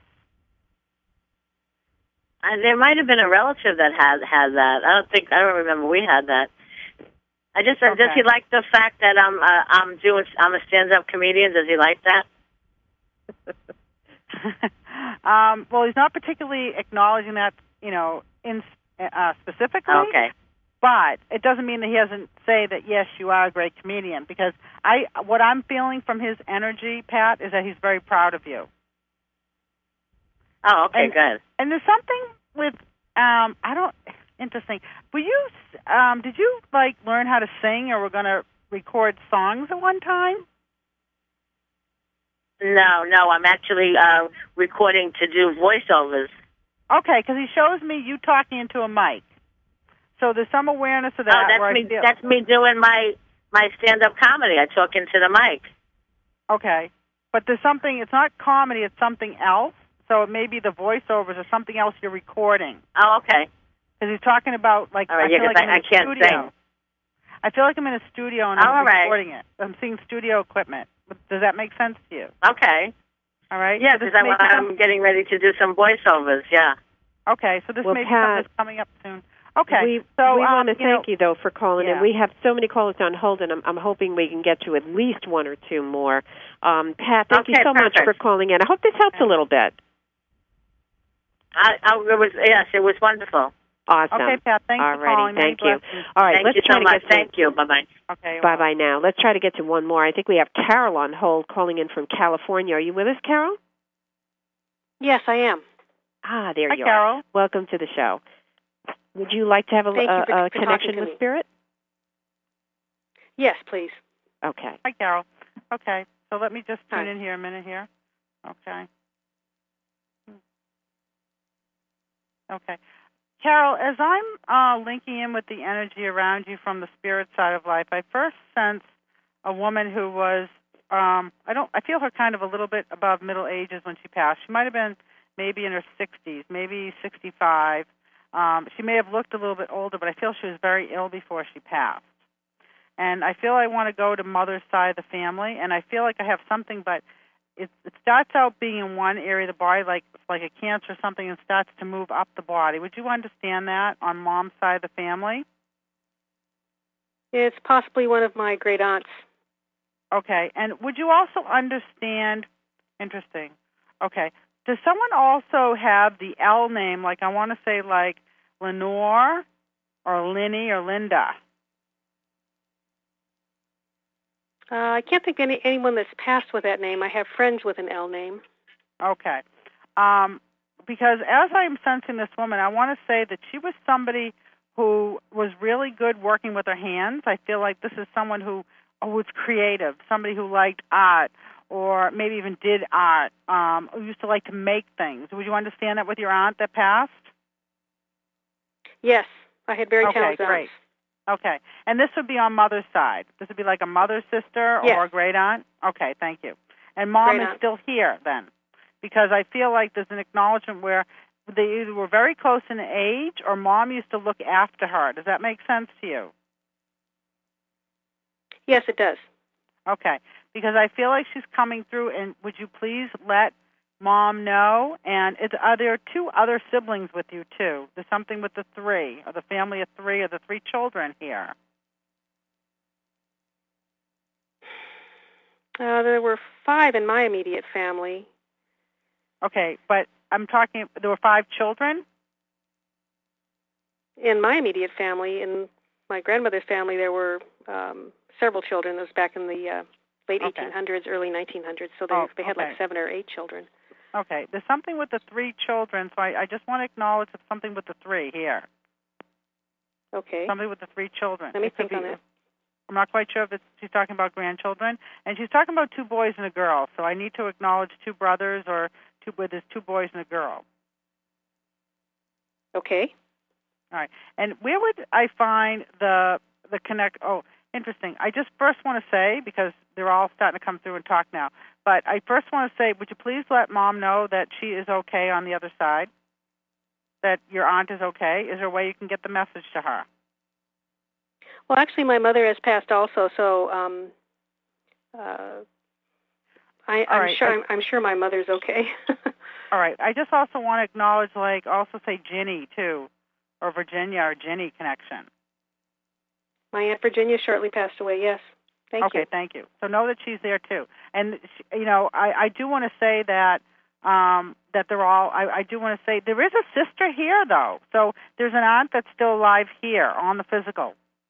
And there might have been a relative that had had that. I don't think, I don't remember we had that. I just, uh, does Okay. he like the fact that I'm, uh, I'm doing, I'm a stand-up comedian? Does he like that? um, well, he's not particularly acknowledging that, you know, in uh, specifically. Okay. But it doesn't mean that he doesn't say that, yes, you are a great comedian. Because I, what I'm feeling from his energy, Pat, is that he's very proud of you. Oh, okay, And- good. And there's something with, um, I don't, interesting. Were you, um, did you, like, learn how to sing, or were going to record songs at one time? No, no, I'm actually uh, recording to do voiceovers. Okay, because he shows me you talking into a mic. So there's some awareness of that. oh, that's where I me. feel, That's me doing my my stand-up comedy. I talk into the mic. Okay. But there's something, it's not comedy, it's something else. So it may be the voiceovers or something else you're recording. Oh, okay. Because he's talking about, like, All right, I yeah, feel 'cause like I- I'm in I a can't studio. sing. I feel like I'm in a studio and Oh, I'm all right. recording it. I'm seeing studio equipment. Does that make sense to you? Okay. All right? Yeah, So this because may be I'm some- getting ready to do some voiceovers, yeah. Okay, so this Well, may be Pat, something that's coming up soon. Okay. We, so, we um, want to you know, thank you, though, for calling yeah. in. We have so many callers on hold, and I'm, I'm hoping we can get to at least one or two more. Um, Pat, thank you Okay, so much perfect. for calling in. I hope this helps a little bit. I, I, it was, yes, it was wonderful. Awesome. Okay, Pat, thanks Alrighty, for calling. Many thank you. blessings. All right, Thank let's you try so to much. get to, Thank you. Bye-bye. Okay. Bye bye now. Let's try to get to one more. I think we have Carol on hold calling in from California. Are you with us, Carol? Yes, I am. Ah, there Hi, you Carol. are. Welcome to the show. Would you like to have a, Thank you a, for- a for connection talking to with me. Spirit? Yes, please. Okay. Hi, Carol. Okay, so let me just tune Hi. in here a minute here. Okay. Okay. Carol, as I'm uh, linking in with the energy around you from the spirit side of life, I first sense a woman who was, um, I don't, I feel her kind of a little bit above middle ages when she passed. She might have been maybe in her sixties, maybe sixty-five. Um, she may have looked a little bit older, but I feel she was very ill before she passed. And I feel I want to go to mother's side of the family, and I feel like I have something, but it, it starts out being in one area of the body, like like a cancer or something, and starts to move up the body. Would you understand that on mom's side of the family? It's possibly one of my great aunts. Okay, and would you also understand, interesting, okay, does someone also have the L name, like I want to say like Lenore or Linny or Linda? Uh, I can't think of any, anyone that's passed with that name. I have friends with an L name. Okay. Um, because as I'm sensing this woman, I want to say that she was somebody who was really good working with her hands. I feel like this is someone who, who was creative, somebody who liked art or maybe even did art, um, who used to like to make things. Would you understand that with your aunt that passed? Yes, I had very okay, talented great. aunts. Okay, and this would be on mother's side. This would be like a mother's sister Yes. or a great aunt? Okay, thank you. And mom Great is aunt. still here then, because I feel like there's an acknowledgement where they either were very close in age or mom used to look after her. Does that make sense to you? Yes, it does. Okay, because I feel like she's coming through, and would you please let mom know? And it's, are there two other siblings with you, too? There's something with the three, or the family of three, or the three children here. Uh, there were five in my immediate family. Okay, but I'm talking, there were five children? In my immediate family, in my grandmother's family, there were um, several children. That was back in the uh, late Okay. eighteen hundreds, early nineteen hundreds, so they, Oh, they had okay. like seven or eight children. Okay, there's something with the three children, so I, I just want to acknowledge there's something with the three here. Okay. Something with the three children. Let me It could think on be- that. I'm not quite sure if it's, she's talking about grandchildren, and she's talking about two boys and a girl, so I need to acknowledge two brothers or two, where there's two boys and a girl. Okay. All right. And where would I find the the connect? Oh, interesting. I just first want to say, because they're all starting to come through and talk now, but I first want to say, would you please let mom know that she is okay on the other side, that your aunt is okay? Is there a way you can get the message to her? Well, actually, my mother has passed also, so um, uh, I, All I'm right. sure I- I'm, I'm sure my mother's okay. All right. I just also want to acknowledge, like, also say Ginny, too, or Virginia or Ginny connection. My Aunt Virginia shortly passed away, yes. Thank okay, you. thank you. So know that she's there, too. And, she, you know, I, I do want to say that um, that they're all, I, I do want to say there is a sister here, though. So there's an aunt that's still alive here on the physical.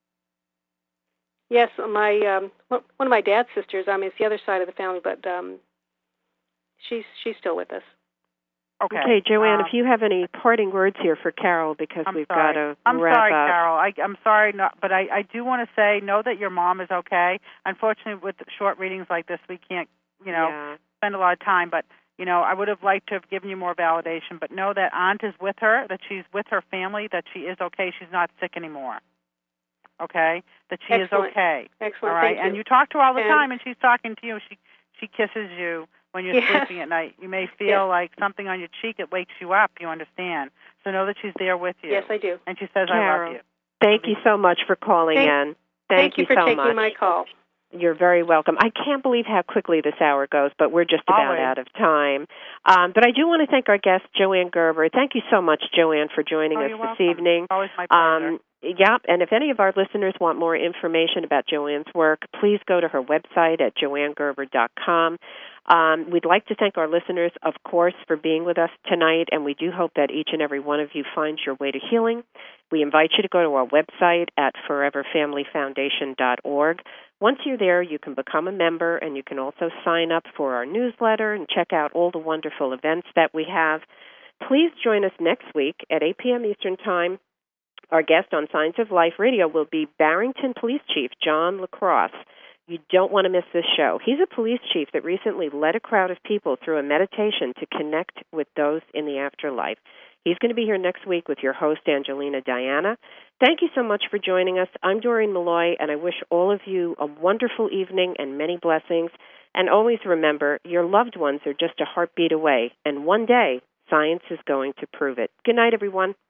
Yes, my um, one of my dad's sisters. I mean, it's the other side of the family, but um, she's she's still with us. Okay. Okay, Joanne, um, if you have any parting words here for Carol, because I'm we've sorry. got to I'm wrap sorry, up. Carol. I, I'm sorry, no, but I, I do want to say, know that your mom is okay. Unfortunately, with short readings like this, we can't, you know, Yeah. spend a lot of time. But, you know, I would have liked to have given you more validation. But know that Aunt is with her, that she's with her family, that she is okay. She's not sick anymore. Okay? That she Excellent. is okay. Excellent. All right? Thank you. And you talk to her all the And- time, and she's talking to you. She she kisses you when you're Yes. sleeping at night. You may feel Yes. like something on your cheek. It wakes you up. You understand. So know that she's there with you. Yes, I do. And she says, I Carol, love you. Thank you so much for calling Thank- in. Thank, you for so taking much. my call. You're very welcome. I can't believe how quickly this hour goes, but we're just about Always. out of time. Um, but I do want to thank our guest, Joanne Gerber. Thank you so much, Joanne, for joining Oh, us you're this welcome. evening. Always my pleasure. Um, yeah, and if any of our listeners want more information about Joanne's work, please go to her website at joanne gerber dot com. Um, we'd like to thank our listeners, of course, for being with us tonight, and we do hope that each and every one of you finds your way to healing. We invite you to go to our website at forever family foundation dot org. Once you're there, you can become a member, and you can also sign up for our newsletter and check out all the wonderful events that we have. Please join us next week at eight p.m. Eastern Time Our guest on Signs of Life Radio will be Barrington Police Chief John LaCrosse. You don't want to miss this show. He's a police chief that recently led a crowd of people through a meditation to connect with those in the afterlife. He's going to be here next week with your host, Angelina Diana. Thank you so much for joining us. I'm Doreen Malloy, and I wish all of you a wonderful evening and many blessings. And always remember, your loved ones are just a heartbeat away, and one day, science is going to prove it. Good night, everyone.